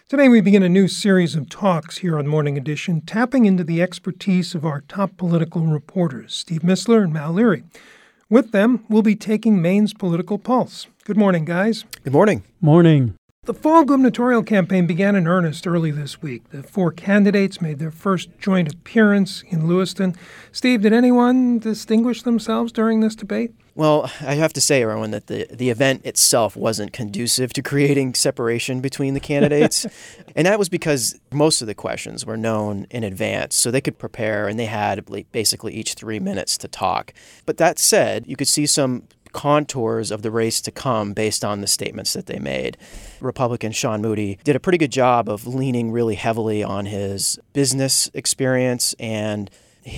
Today we begin a new series of talks here on Morning Edition, tapping into the expertise of our top political reporters, Steve Mistler and Mal Leary. With them, we'll be taking Maine's political pulse. Good morning, guys. Good morning. Morning. The fall gubernatorial campaign began in earnest early this week. The four candidates made their first joint appearance in Lewiston. Steve, did anyone distinguish themselves during this debate? Well, I have to say, Erwin, that the event itself wasn't conducive to creating separation between the candidates. And that was because most of the questions were known in advance, so they could prepare, and they had basically each 3 minutes to talk. But that said, you could see some contours of the race to come based on the statements that they made. Republican Sean Moody did a pretty good job of leaning really heavily on his business experience and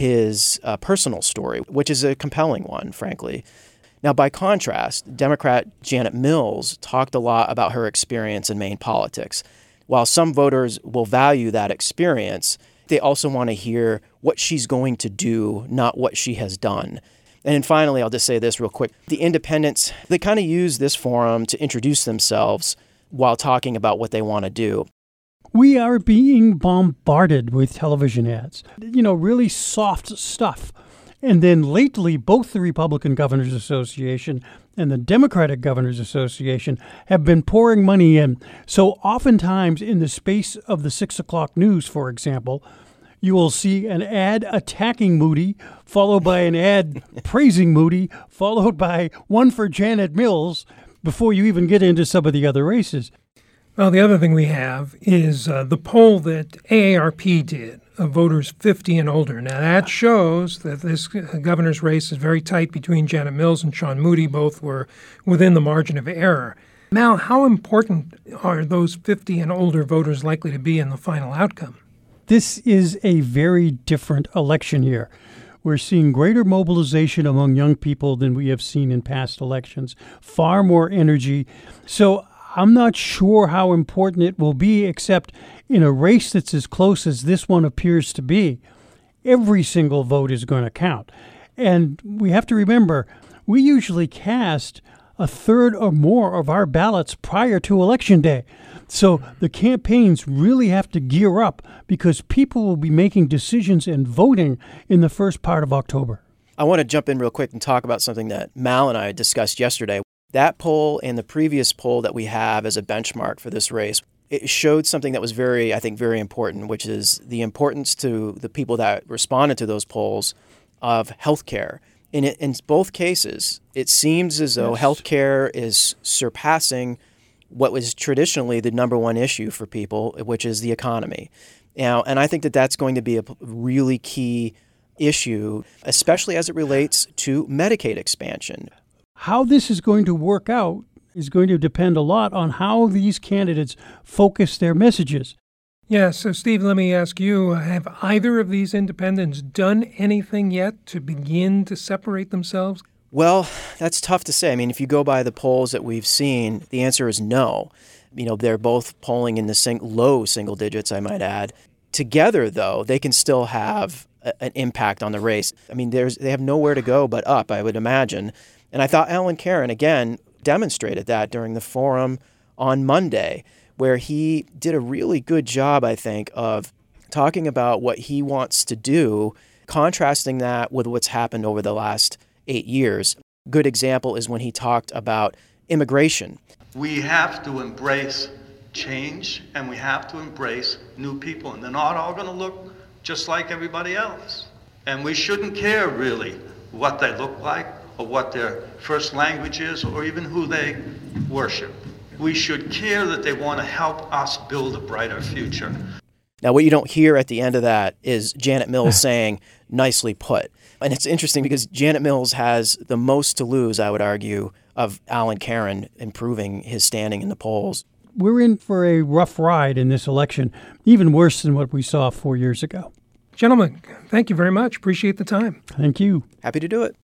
his personal story, which is a compelling one, frankly. Now, by contrast, Democrat Janet Mills talked a lot about her experience in Maine politics. While some voters will value that experience, they also want to hear what she's going to do, not what she has done. And then finally, I'll just say this real quick. The independents, they kind of use this forum to introduce themselves while talking about what they want to do. We are being bombarded with television ads, really soft stuff. And then lately, both the Republican Governors Association and the Democratic Governors Association have been pouring money in. So oftentimes in the space of the 6 o'clock news, for example, you will see an ad attacking Moody, followed by an ad praising Moody, followed by one for Janet Mills, before you even get into some of the other races. Well, the other thing we have is the poll that AARP did of voters 50 and older. Now, that shows that this governor's race is very tight between Janet Mills and Sean Moody. Both were within the margin of error. Mal, how important are those 50 and older voters likely to be in the final outcome? This is a very different election year. We're seeing greater mobilization among young people than we have seen in past elections, far more energy. So I'm not sure how important it will be, except in a race that's as close as this one appears to be, every single vote is going to count. And we have to remember, we usually cast a third or more of our ballots prior to Election Day. So the campaigns really have to gear up because people will be making decisions and voting in the first part of October. I want to jump in real quick and talk about something that Mal and I discussed yesterday. That poll and the previous poll that we have as a benchmark for this race, it showed something that was very important, which is the importance to the people that responded to those polls of healthcare. In both cases, it seems as though healthcare is surpassing what was traditionally the number one issue for people, which is the economy. Now, and I think that that's going to be a really key issue, especially as it relates to Medicaid expansion. How this is going to work out is going to depend a lot on how these candidates focus their messages. Yeah, so Steve, let me ask you, have either of these independents done anything yet to begin to separate themselves? Well, that's tough to say. I mean, if you go by the polls that we've seen, the answer is no. They're both polling in the low single digits, I might add. Together, though, they can still have an impact on the race. I mean, they have nowhere to go but up, I would imagine. And I thought Alan Caron, again, demonstrated that during the forum on Monday, where he did a really good job, I think, of talking about what he wants to do, contrasting that with what's happened over the last 8 years. Good example is when he talked about immigration. We have to embrace change, and we have to embrace new people, and they're not all going to look just like everybody else. And we shouldn't care, really, what they look like, or what their first language is, or even who they worship. We should care that they want to help us build a brighter future. Now, what you don't hear at the end of that is Janet Mills saying, nicely put. And it's interesting because Janet Mills has the most to lose, I would argue, of Alan Caron improving his standing in the polls. We're in for a rough ride in this election, even worse than what we saw 4 years ago. Gentlemen, thank you very much. Appreciate the time. Thank you. Happy to do it.